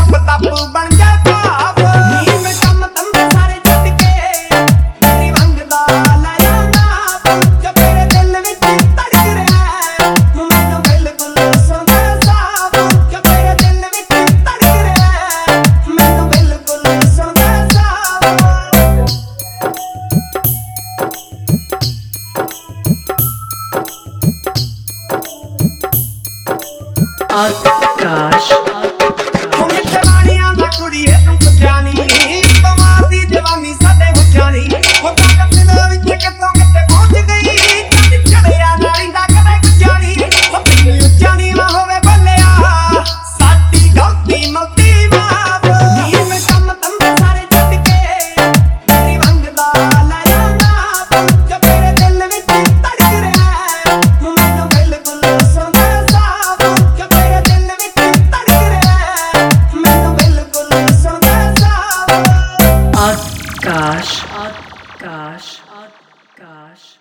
तप तप बन जा भाव नी मैं कम धंधे सारे छड्ड के तेरी मंगदा लाया नाप जो तेरे दिल विच धड़क रहा है मैनू बिल्कुल सौंदा साफ जो तेरे दिल विच धड़क रहा है मैनू बिल्कुल सौंदा साफ आकाश जवानियां दा कुड़िए तू जानी कमाल दी जवानी साडे हो जानी हो ताकत दिल विच कितों किते पहुंच गई जद चढ़िया नाली दा कदे जानी हो पिंड जानी ना होवे बल्लिया साडी गलती मौती माफ नी मैं कम धंधे सारे छड्ड के तेरी मंगदा लाया नाप जो तेरे दिल विच धड़क रहा है मैनू बिल्कुल सौंदा साफ जो तेरे दिल विच धड़क रहा है मैनू बिल्कुल सौंदा साफ आकाश आकाश आकाश